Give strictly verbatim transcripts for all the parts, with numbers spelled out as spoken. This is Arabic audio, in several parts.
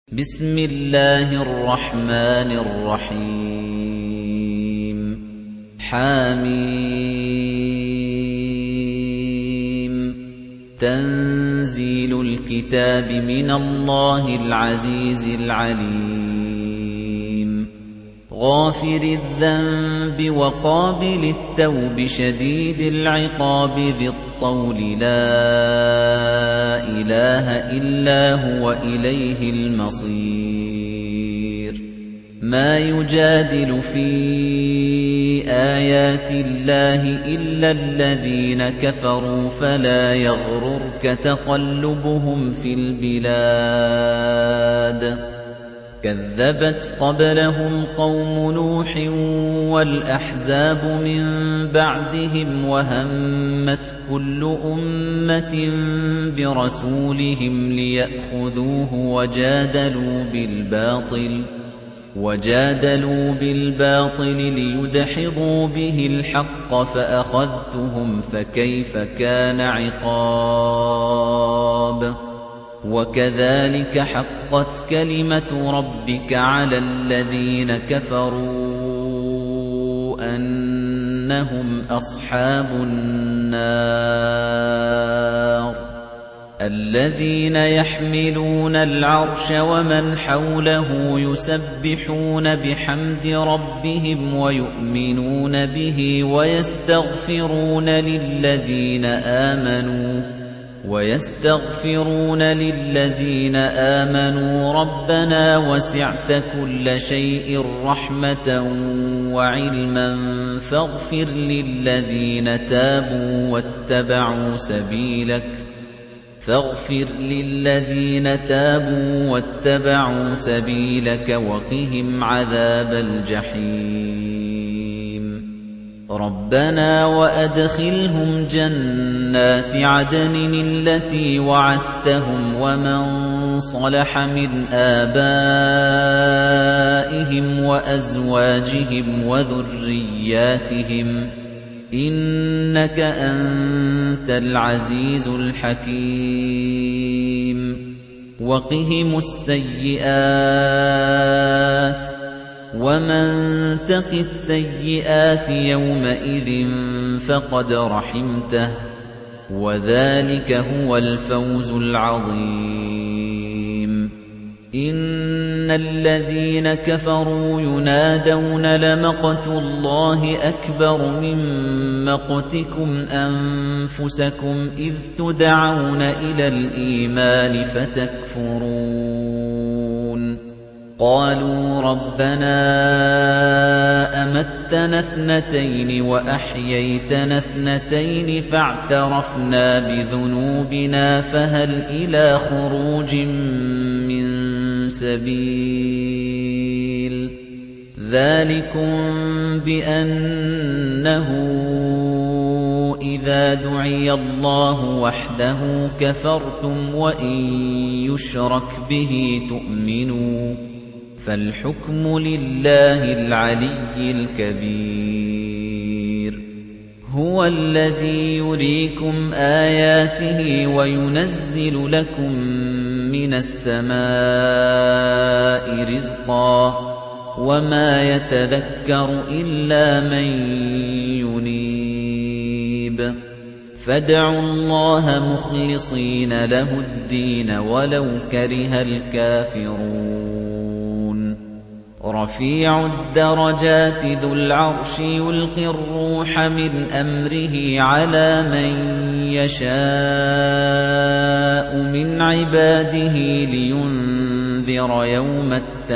بسم الله الرحمن الرحيم حميم تنزيل الكتاب من الله العزيز العليم غافر الذنب وقابل التوب شديد العقاب ذي الطول لا إله إلا هو إليه المصير ما يجادل في آيات الله إلا الذين كفروا فلا يغررك تقلبهم في البلاد كذبت قبلهم قوم نوح والأحزاب من بعدهم وهمت كل أمة برسولهم ليأخذوه وجادلوا بالباطل وجادلوا بالباطل ليدحضوا به الحق فأخذتهم فكيف كان عقاب وكذلك حقت كلمة ربك على الذين كفروا أنهم أصحاب النار الذين يحملون العرش ومن حوله يسبحون بحمد ربهم ويؤمنون به ويستغفرون للذين آمنوا ويستغفرون للذين آمنوا ربنا وسعت كل شيء رحمة وعلما فاغفر للذين تابوا واتبعوا سبيلك فاغفر للذين تابوا واتبعوا سبيلك وقهم عذاب الجحيم ربنا وأدخلهم جنات عدن التي وعدتهم ومن صلح من آبائهم وأزواجهم وذرياتهم إنك أنت العزيز الحكيم وقهم السيئات ومن تق السيئات يومئذ فقد رحمته وذلك هو الفوز العظيم إن الذين كفروا ينادون لمقت الله أكبر من مقتكم أنفسكم إذ تدعون إلى الإيمان فتكفرون قالوا ربنا أمتنا اثنتين وأحييتنا اثنتين فاعترفنا بذنوبنا فهل إلى خروج من سبيل ذلكم بأنه إذا دعي الله وحده كفرتم وإن يشرك به تؤمنوا فالحكم لله العلي الكبير هو الذي يريكم آياته وينزل لكم من السماء رزقا وما يتذكر إلا من ينيب فادعوا الله مخلصين له الدين ولو كره الكافرون رفيع الدرجات ذو العرش يلقي الروح من أمره على من يشاء من عباده لينذر يوم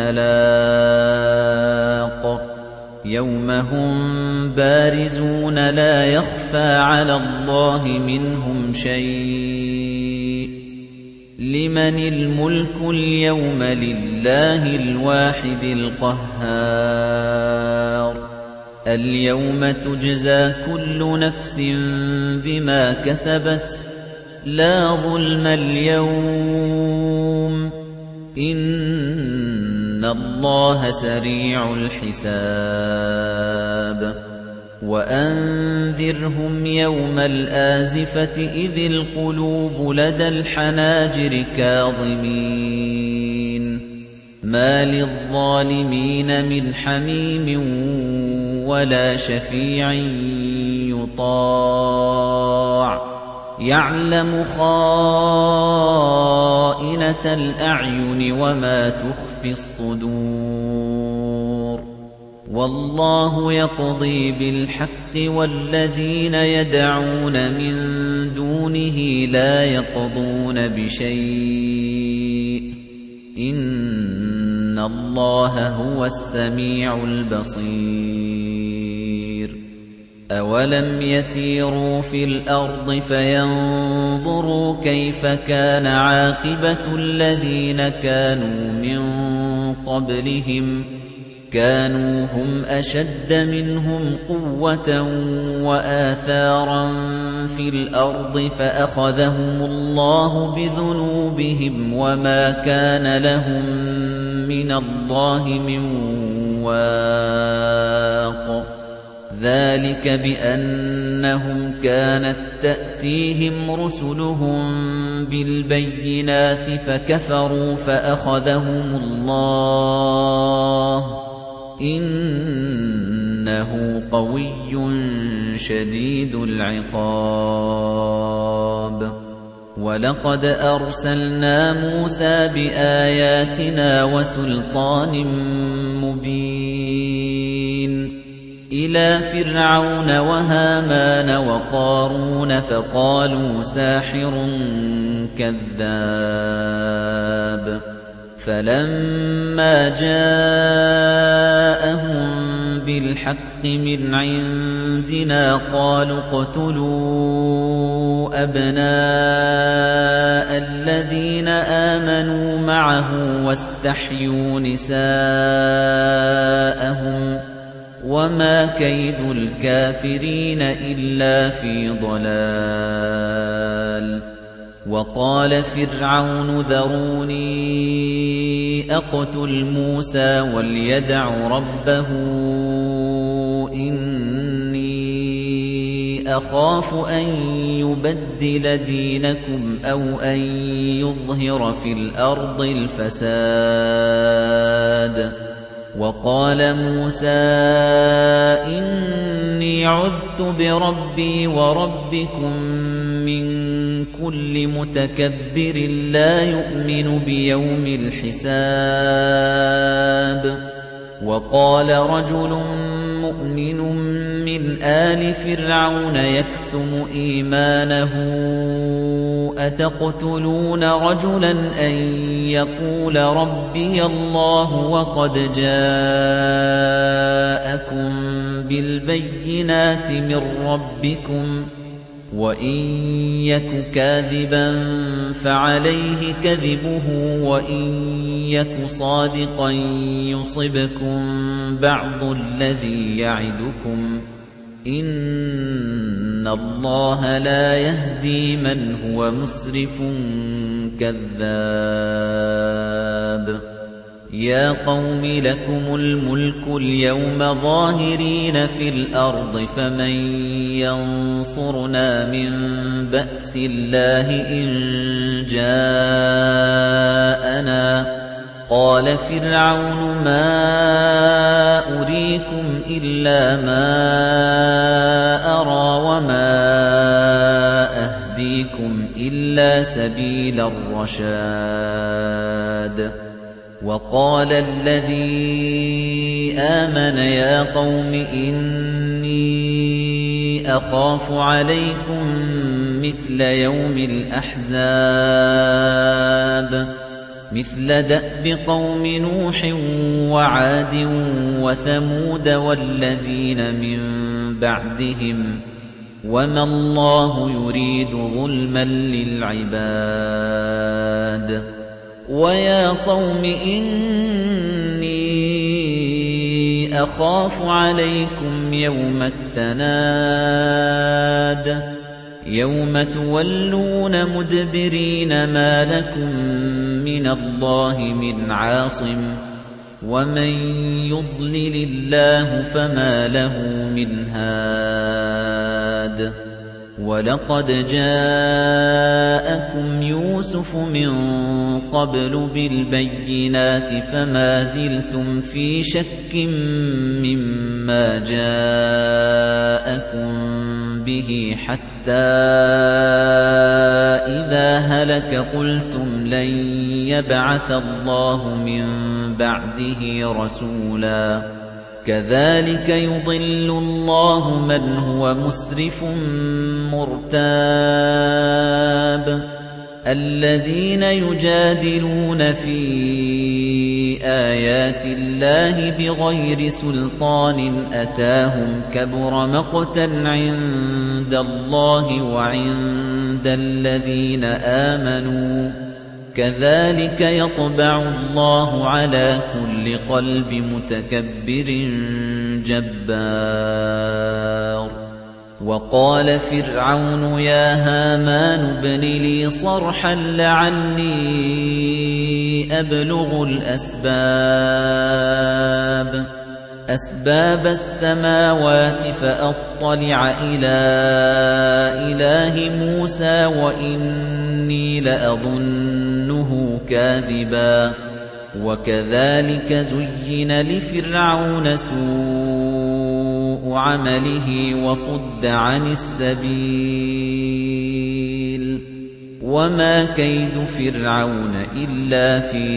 التلاق يوم هم بارزون لا يخفى على الله منهم شيء لمن الملك اليوم لله الواحد القهار اليوم تجزى كل نفس بما كسبت لا ظلم اليوم إن الله سريع الحساب وأنذرهم يوم الآزفة إذ القلوب لدى الحناجر كاظمين مَا لِلظَّالِمِينَ مِنْ حَمِيمٍ وَلَا شَفِيعٍ يُطَاعُ يَعْلَمُ خَائِنَةَ الْأَعْيُنِ وَمَا تُخْفِي الصُّدُورُ وَاللَّهُ يَقْضِي بِالْحَقِّ وَالَّذِينَ يَدْعُونَ مِن دُونِهِ لَا يَقْضُونَ بِشَيْءٍ إِنَّ اللَّهَ هُوَ السَّمِيعُ الْبَصِيرُ أَوَلَمْ يَسِيرُوا فِي الْأَرْضِ فَيَنظُرُوا كَيْفَ كَانَ عَاقِبَةُ الَّذِينَ كَانُوا مِن قَبْلِهِمْ كَانُوا هُمْ أَشَدَّ مِنْهُمْ قُوَّةً وَآثَارًا فِي الْأَرْضِ فَأَخَذَهُمُ اللَّهُ بِذُنُوبِهِمْ وَمَا كَانَ لَهُم مِّنَ اللَّهِ مِن وَاقٍ ذَلِكَ بِأَنَّهُمْ كَانَتْ تَأْتِيهِمْ رُسُلُهُم بِالْبَيِّنَاتِ فَكَفَرُوا فَأَخَذَهُمُ اللَّهُ إِنَّهُ قَوِيٌّ شَدِيدُ الْعِقَابِ وَلَقَدْ أَرْسَلْنَا مُوسَى بِآيَاتِنَا وَسُلْطَانٍ مُبِينٍ إِلَى فِرْعَوْنَ وَهَامَانَ وَقَارُونَ فَقَالُوا سَاحِرٌ كَذَّابٌ فَلَمَّا جَاءَهُم بِالْحَقِّ مِنْ عِندِنَا قَالُوا اقْتُلُوا أَبْنَاءَ الَّذِينَ آمَنُوا مَعَهُ وَاسْتَحْيُوا نِسَاءَهُمْ وَمَا كَيْدُ الْكَافِرِينَ إِلَّا فِي ضَلَالٍ وَقَالَ فِرْعَوْنُ ذَرُونِي أَقْتُلْ مُوسَى وَلْيَدْعُ رَبَّهُ إِنِّي أَخَافُ أَن يُبَدِّلَ دِينَكُمْ أَوْ أَن يُظْهِرَ فِي الْأَرْضِ الْفَسَادَ وَقَالَ مُوسَى إِنِّي عُذْتُ بِرَبِّي وَرَبِّكُمْ مِنْ كُلِّ مُتَكَبِّرٍ لَا يُؤْمِنُ بِيَوْمِ الْحِسَابِ وَقَالَ رَجُلٌ مُؤْمِنٌ مِنْ آلِ فِرْعَوْنَ يَكْتُمُ إِيمَانَهُ أَتَقْتُلُونَ رَجُلًا أَن يَقُولَ رَبِّيَ اللَّهُ وَقَدْ جَاءَكُم بِالْبَيِّنَاتِ مِن رَّبِّكُمْ وَإِن يَكُ كَاذِبًا فَعَلَيْهِ كَذِبُهُ وَإِن يَكُ صَادِقًا يُصِبْكُم بَعْضُ الَّذِي يَعِدُكُمْ إِنَّ اللَّهَ لَا يَهْدِي مَنْ هُوَ مُسْرِفٌ كَذَّابٌ يَا قَوْمِ لَكُمُ الْمُلْكُ الْيَوْمَ ظَاهِرِينَ فِي الْأَرْضِ فَمَن يَنصُرُنَا مِن بَأْسِ اللَّهِ إِن جَاءَنَا قَالَ فِرْعَوْنُ مَا أُرِيكُمْ إِلَّا مَا أَرَىٰ وَمَا أَهْدِيكُمْ إِلَّا سَبِيلَ الرَّشَادِ وَقَالَ الَّذِي آمَنَ يَا قَوْمِ إِنِّي أَخَافُ عَلَيْكُمْ مِثْلَ يَوْمِ الْأَحْزَابِ مِثْلَ دَأْبِ قَوْمِ نُوحٍ وَعَادٍ وَثَمُودَ وَالَّذِينَ مِن بَعْدِهِمْ وَمَا اللَّهُ يُرِيدُ ظُلْمًا لِلْعِبَادِ وَيَا قَوْمِ إِنِّي أَخَافُ عَلَيْكُمْ يَوْمَ التَّنَادِ يَوْمَ تُوَلُّونَ مُدْبِرِينَ مَا لَكُمْ مِنَ اللَّهِ مِنْ عَاصِمٍ وَمَن يُضْلِلِ اللَّهُ فَمَا لَهُ مِنْ هَادٍ وَلَقَدْ جَاءَكُمْ يُوسُفُ مِنْ قَبْلُ بِالْبَيِّنَاتِ فَمَا زِلْتُمْ فِي شَكٍّ مِّمَّا جَاءَكُمْ بِهِ حَتَّى إِذَا هَلَكَ قُلْتُمْ لَنْ يَبْعَثَ اللَّهُ مِنْ بَعْدِهِ رَسُولًا كَذَلِكَ يُضِلُّ اللَّهُ مَنْ هُوَ مُسْرِفٌ مُرْتَابٌ الَّذِينَ يُجَادِلُونَ فِي آيَاتِ اللَّهِ بِغَيْرِ سُلْطَانٍ أَتَاهُمْ كَبُرَ مَقْتًا عِندَ اللَّهِ وَعِندَ الَّذِينَ آمَنُوا كَذَلِكَ يَطْبَعُ اللَّهُ عَلَى كُلِّ قَلْبِ مُتَكَبِّرٍ جَبَّارٍ وَقَالَ فِرْعَوْنُ يَا هَامَانُ ابْنِ لِي صَرْحًا لَعَلِّي أَبْلُغُ الْأَسْبَابَ أَسْبَابَ السَّمَاوَاتِ فَأَطَّلِعَ إِلَى إِلَٰهِ مُوسَى وَإِنِّي لَأَظُنُّهُ كَاذِبًا وَكَذَلِكَ زُيِّنَ لِفِرْعَوْنَ سُوءُ عَمَلِهِ وَصُدَّ عَنِ السَّبِيلِ وَمَا كَيْدُ فِرْعَوْنَ إِلَّا فِي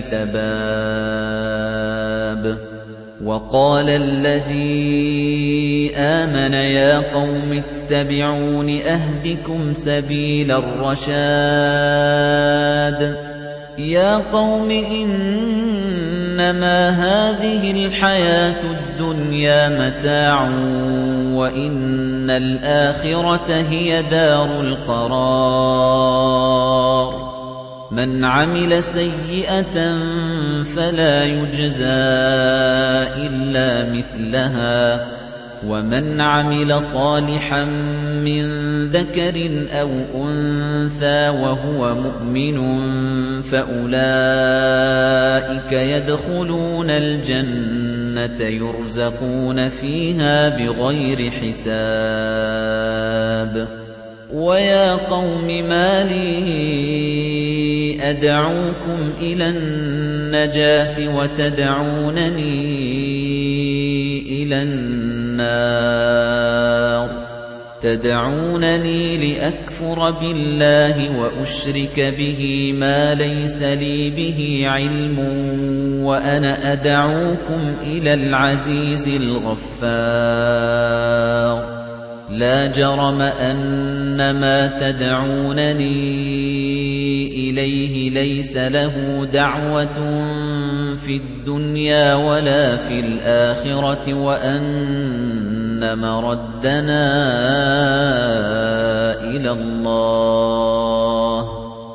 تَبَابٍ وَقَالَ الَّذِي آمَنَ يَا قَوْمِ اتَّبِعُونِ أَهْدِكُمْ سَبِيلَ الرَّشَادِ يَا قَوْمِ إِنَّمَا هَٰذِهِ الْحَيَاةُ الدُّنْيَا مَتَاعٌ وَإِنَّ الْآخِرَةَ هِيَ دَارُ الْقَرَارِ مَنْ عَمِلَ سَيِّئَةً فَلَا يُجْزَى إِلَّا مِثْلَهَا وَمَنْ عَمِلَ صَالِحًا مِنْ ذَكَرٍ أَوْ أُنْثَى وَهُوَ مُؤْمِنٌ فَأُولَئِكَ يَدْخُلُونَ الْجَنَّةَ يُرْزَقُونَ فِيهَا بِغَيْرِ حِسَابٍ وَيَا قَوْمِ مَا لِي أَدْعُوكُمْ إِلَى النَّجَاةِ وَتَدْعُونَنِي إِلَى النَّارِ تَدْعُونَنِي لِأَكْفُرَ بِاللَّهِ وَأُشْرِكَ بِهِ مَا لَيْسَ لِي بِهِ عِلْمٌ وَأَنَا أَدْعُوكُمْ إِلَى الْعَزِيزِ الْغَفَّارِ لَا جَرَمَ أَنَّ مَا تَدْعُونَنِي إِلَيْهِ لَيْسَ لَهُ دَعْوَةٌ فِي الدُّنْيَا وَلَا فِي الْآخِرَةِ وَأَنَّ مَرَدَّنَا إِلَى اللَّهِ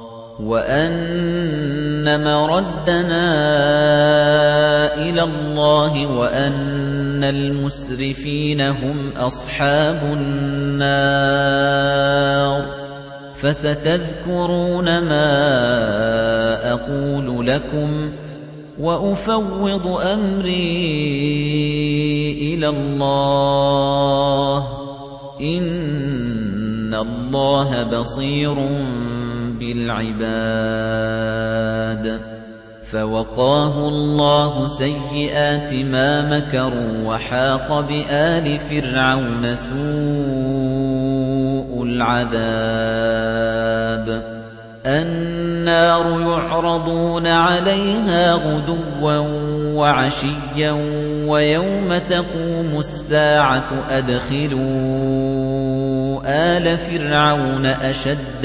وَأَنَّ مَرَدَّنَا إِلَى اللَّهِ وَأَنَّ الْمُسْرِفِينَ هُمْ أَصْحَابُ النَّارِ فَسَتَذْكُرُونَ مَا أَقُولُ لَكُمْ وَأُفَوِّضُ أَمْرِي إِلَى اللَّهِ إِنَّ اللَّهَ بَصِيرٌ بِالْعِبَادِ فَوَقَاهُ اللَّهُ سَيِّئَاتِ مَا مَكَرُوا وَحَاقَ بِآلِ فِرْعَوْنَ سُوءُ الْعَذَابِ النَّارُ يُعْرَضُونَ عَلَيْهَا غُدُوًّا وَعَشِيًّا وَيَوْمَ تَقُومُ السَّاعَةُ أَدْخِلُوا آلَ فِرْعَوْنَ أَشَدَّ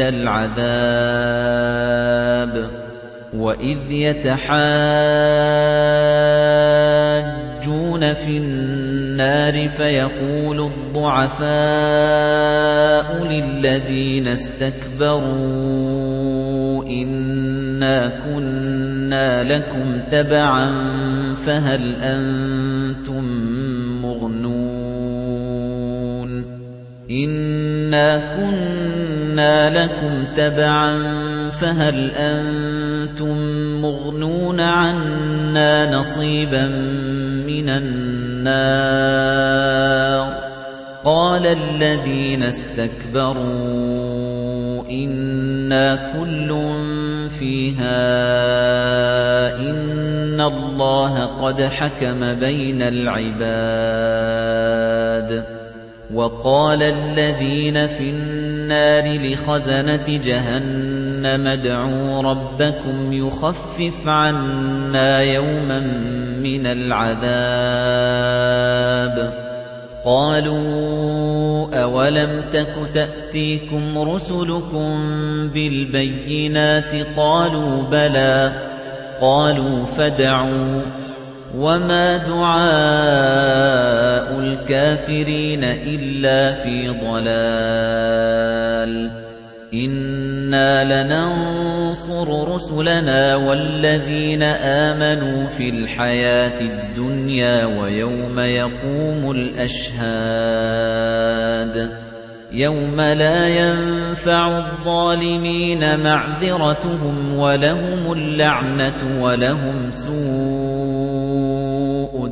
الْعَذَابِ وَإِذْ يَتَحَاجُّونَ فِي النَّارِ فَيَقُولُ الضُّعَفَاءُ لِلَّذِينَ اسْتَكْبَرُوا إِنَّا كُنَّا لَكُمْ تَبَعًا فَهَلْ أَنْتُمْ مُغْنُونَ إِنَّا كُنَّا لَكُمْ تَبَعًا فَهَلْ أَنْتُمْ مُغْنُونَ عَنَّا نَصِيبًا مِنَ النَّارِ قال الذين استكبروا إنا كل فيها إن الله قد حكم بين العباد وقال الذين في النار لخزنة جهنم ادعوا ربكم يخفف عنا يوما من العذاب قالوا أولم تك تأتيكم رسلكم بالبينات قالوا بلى قالوا فادعوا وما دعاء الكافرين إلا في ضلال إنا لننصر رسلنا والذين آمنوا في الحياة الدنيا ويوم يقوم الأشهاد يوم لا ينفع الظالمين معذرتهم ولهم اللعنة ولهم سوء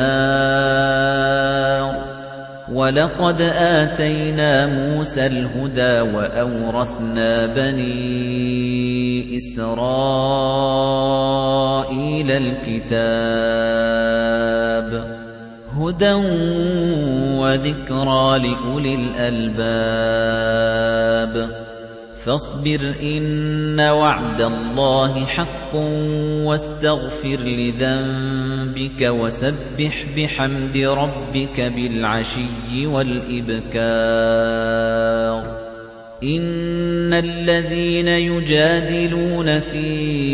الدار وَلَقَدْ آتَيْنَا مُوسَى الْهُدَى وَأَوْرَثْنَا بَنِي إِسْرَائِيلَ الْكِتَابَ هُدًى وَذِكْرَى لِأُولِي الْأَلْبَابِ فاصبر إن وعد الله حق واستغفر لذنبك وسبح بحمد ربك بالعشي والإبكار إن الذين يجادلون في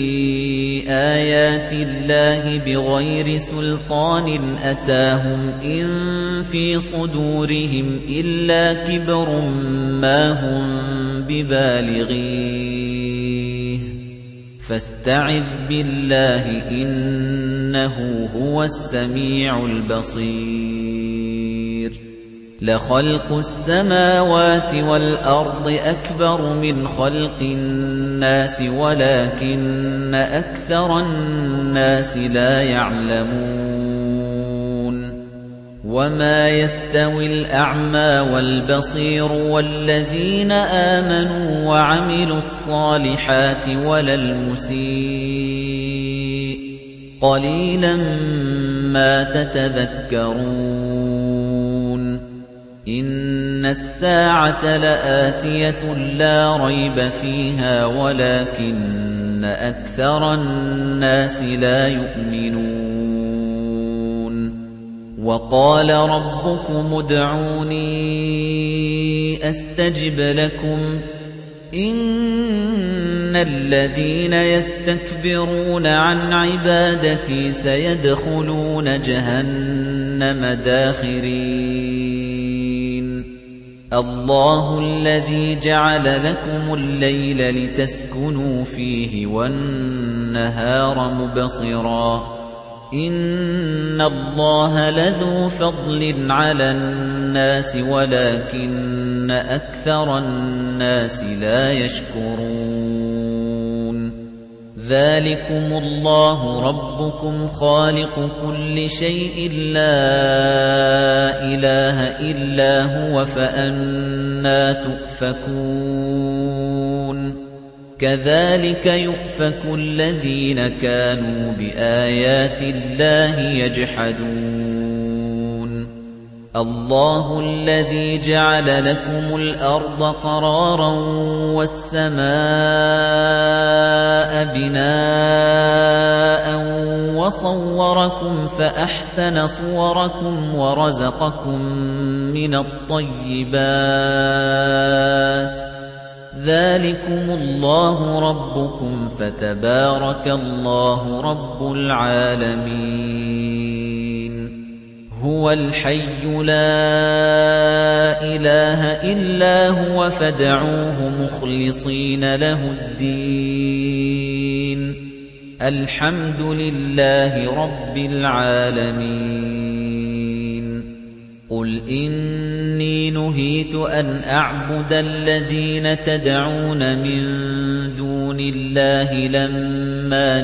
آيات الله بغير سلطان أتاهم إن في صدورهم إلا كبر ما هم ببالغيه فاستعذ بالله إنه هو السميع البصير لخلق السماوات والأرض أكبر من خلق الناس ولكن أكثر الناس لا يعلمون وما يستوي الأعمى والبصير والذين آمنوا وعملوا الصالحات ولا المسيء قليلا ما تتذكرون إن الساعة لآتية لا ريب فيها ولكن أكثر الناس لا يؤمنون وقال ربكم ادعوني أستجب لكم إن الذين يستكبرون عن عبادتي سيدخلون جهنم داخرين الله الذي جعل لكم الليل لتسكنوا فيه والنهار مبصرا إن الله لذو فضل على الناس ولكن أكثر الناس لا يشكرون ذلكم الله ربكم خالق كل شيء لا إله إلا هو فأنى تؤفكون كذلك يؤفك الذين كانوا بآيات الله يجحدون الله الذي جعل لكم الأرض قرارا والسماء بناء وصوركم فأحسن صوركم ورزقكم من الطيبات ذلكم الله ربكم فتبارك الله رب العالمين هو الحي لا إله إلا هو فادعوه مخلصين له الدين الحمد لله رب العالمين قُلْ إِنِّي نُهِيتُ أَنْ أَعْبُدَ الَّذِينَ تَدْعُونَ مِن دُونِ اللَّهِ لَمَّا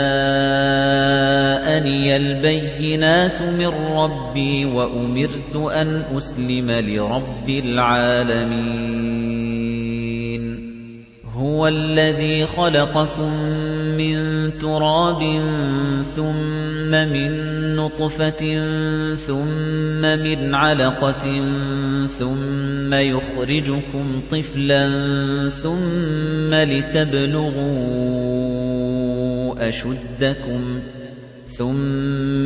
جَاءَنِيَ الْبَيِّنَاتُ مِن رَّبِّي وَأُمِرْتُ أَنْ أُسْلِمَ لِرَبِّ الْعَالَمِينَ هُوَ الَّذِي خَلَقَكُم مِّن تُرَابٍ ثُمَّ مِن نُّطْفَةٍ ثُمَّ مِنْ عَلَقَةٍ ثُمَّ يُخْرِجُكُمْ طِفْلًا ثُمَّ لِتَبْلُغُوا أَشُدَّكُمْ ثُمَّ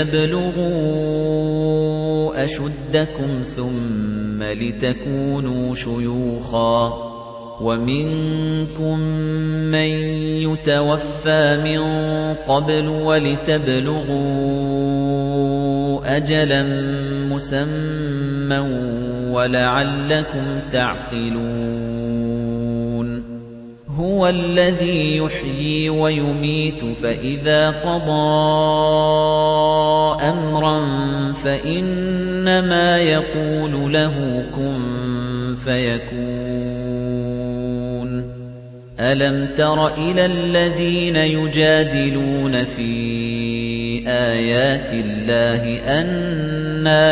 لِتَبْلُغُوا أَشُدَّكُمْ ثُمَّ لِتَكُونُوا شُيُوخًا وَمِنكُم مَّن يُتَوَفَّى مِن قَبْلُ وَلِتَبْلُغُوا أَجَلًا مُّسَمًّى وَلَعَلَّكُمْ تَعْقِلُونَ هُوَ الَّذِي يُحْيِي وَيُمِيتُ فَإِذَا قَضَىٰ أَمْرًا فَإِنَّمَا يَقُولُ لَهُ كُن فَيَكُونُ أَلَمْ تَرَ إِلَى الَّذِينَ يُجَادِلُونَ فِي آيَاتِ اللَّهِ أَنَّىٰ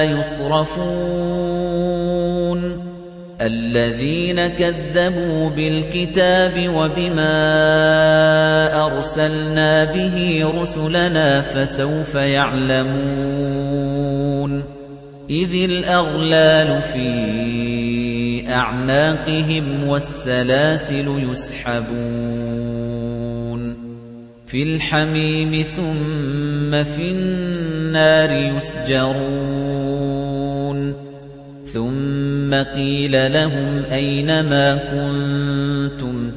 يُصْرَفُونَ الَّذِينَ كَذَّبُوا بِالْكِتَابِ وَبِمَا أَرْسَلْنَا بِهِ رُسُلَنَا فَسَوْفَ يَعْلَمُونَ إِذِ الْأَغْلَالُ فِي أَعْنَاقِهِمْ وَالسَّلَاسِلُ يُسْحَبُونَ فِي الْحَمِيمِ ثُمَّ فِي النَّارِ يُسْجَرُونَ ثُمَّ قِيلَ لَهُمْ أَيْنَ مَا كُنتُمْ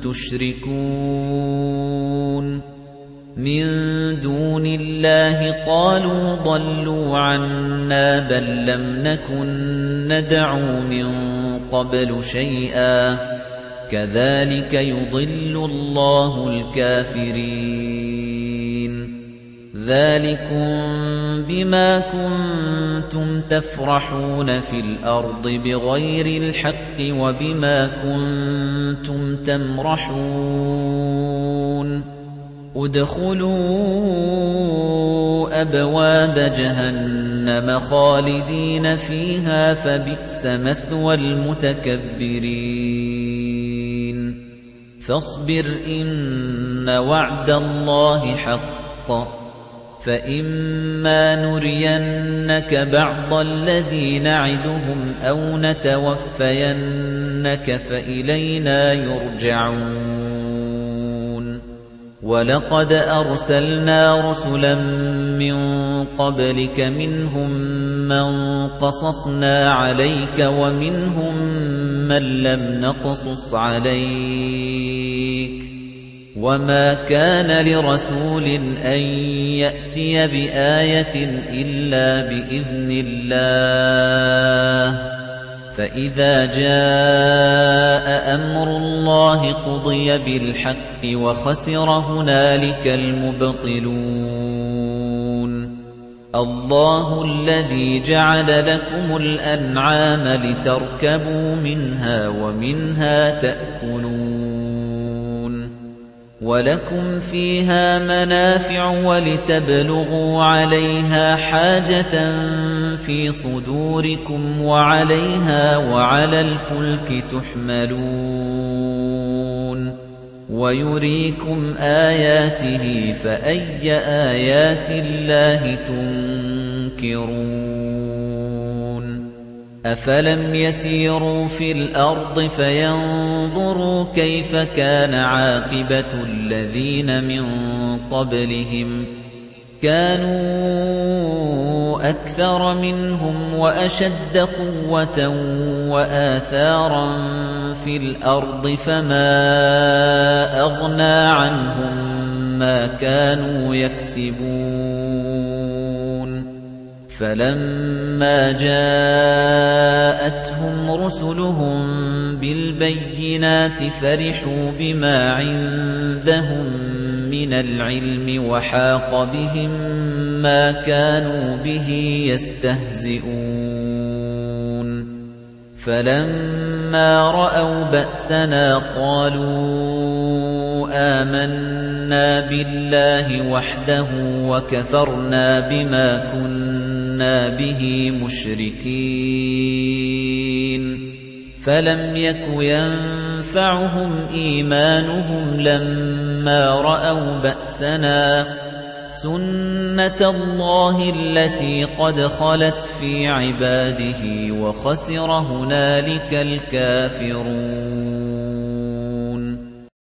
تُشْرِكُونَ مِن دُونِ اللَّهِ قَالُوا ضَلُّوا عَنَّا بَل لَّمْ نَكُن نَّدْعُو مِن قَبْلُ شَيْئًا كَذَلِكَ يُضِلُّ اللَّهُ الْكَافِرِينَ ذَلِكُم بِمَا كُنتُمْ تَفْرَحُونَ فِي الْأَرْضِ بِغَيْرِ الْحَقِّ وَبِمَا كُنتُمْ تَمْرَحُونَ ادْخُلُوا أَبْوَابَ جَهَنَّمَ خَالِدِينَ فِيهَا فَبِئْسَ مَثْوَى الْمُتَكَبِّرِينَ فَاصْبِرْ إِنَّ وَعْدَ اللَّهِ حَقٌّ فَإِمَّا نُرِيَنَّكَ بَعْضَ الَّذِي نَعِدُهُمْ أَوْ نَتَوَفَّيَنَّكَ فَإِلَيْنَا يُرْجَعُونَ وَلَقَدْ أَرْسَلْنَا رُسُلًا مِّن قَبْلِكَ مِنْهُم مَّن قَصَصْنَا عَلَيْكَ وَمِنْهُم مَّن لَّمْ نَقْصُصْ عَلَيْكَ وَمَا كَانَ لِرَسُولٍ أَن يَأْتِيَ بِآيَةٍ إِلَّا بِإِذْنِ اللَّهِ فَإِذَا جَاءَ أَمْرُ اللَّهِ قُضِيَ بِالْحَقِّ وَخَسِرَ هُنَالِكَ الْمُبْطِلُونَ اللَّهُ الَّذِي جَعَلَ لَكُمُ الْأَنْعَامَ لِتَرْكَبُوا مِنْهَا وَمِنْهَا تَأْكُلُونَ وَلَكُمْ فِيهَا مَنَافِعُ وَلِتَبْلُغُوا عَلَيْهَا حَاجَةً فِي صُدُورِكُمْ وَعَلَيْهَا وَعَلَى الْفُلْكِ تُحْمَلُونَ وَيُرِيكُمْ آيَاتِهِ فَأَيَّ آيَاتِ اللَّهِ تُنكِرُونَ أَفَلَمْ يَسِيرُوا فِي الْأَرْضِ فَيَنظُرُوا كَيْفَ كَانَ عَاقِبَةُ الَّذِينَ مِن قَبْلِهِمْ كَانُوا أَكْثَرَ مِنْهُمْ وَأَشَدَّ قُوَّةً وَآثَارًا فِي الْأَرْضِ فَمَا أَغْنَىٰ عَنْهُم مَّا كَانُوا يَكْسِبُونَ فَلَمَّا جَاءَتْهُمْ رُسُلُهُم بِالْبَيِّنَاتِ فَرِحُوا بِمَا عِندَهُم مِّنَ الْعِلْمِ وَحَاقَ بِهِم مَّا كَانُوا بِهِ يَسْتَهْزِئُونَ فَلَمَّا رَأَوْا بَأْسَنَا قَالُوا آمَنَّا بِاللَّهِ وَحْدَهُ وَكَفَرْنَا بِمَا كُنَّا بِهِ مُشْرِكِينَ فَلَمْ يَكُ يَنفَعُهُمْ إِيمَانُهُمْ لَمَّا رَأَوْا بَأْسَنَا سُنَّةَ اللَّهِ الَّتِي قَدْ خَلَتْ فِي عِبَادِهِ وَخَسِرَ هُنَالِكَ الْكَافِرُونَ